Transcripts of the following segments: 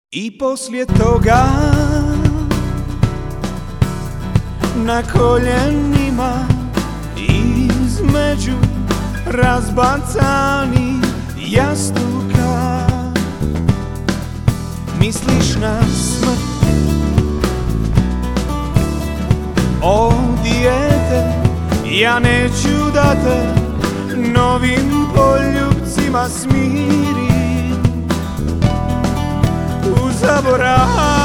I poslije toga na koljenima između razbacanih jastuka misliš na smrt, o dijete, ja neću da te novim poljupcima smirim u zaborav.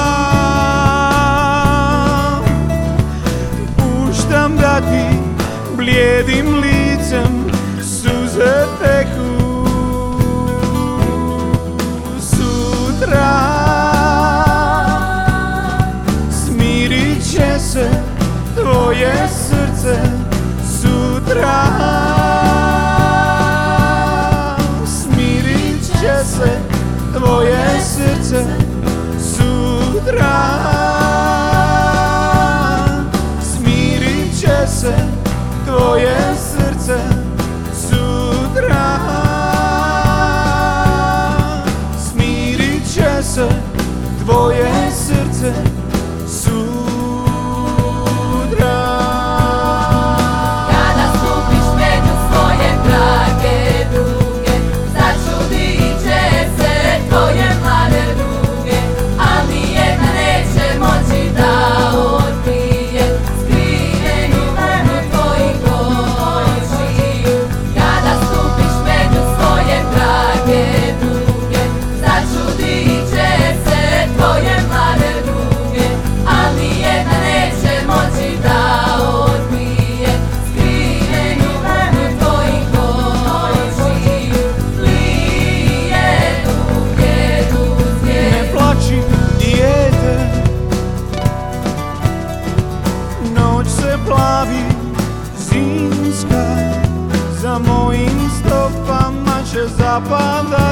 Puštam da ti blijedim licem suze teku. Sutra smirit će se tvoje srce. Sutra smirit će se tvoje srce. Sutra smirit će se tvoje srce. Sutra smirit će se tvoje srce. Plavi zimska za mojim stopama će zapadati.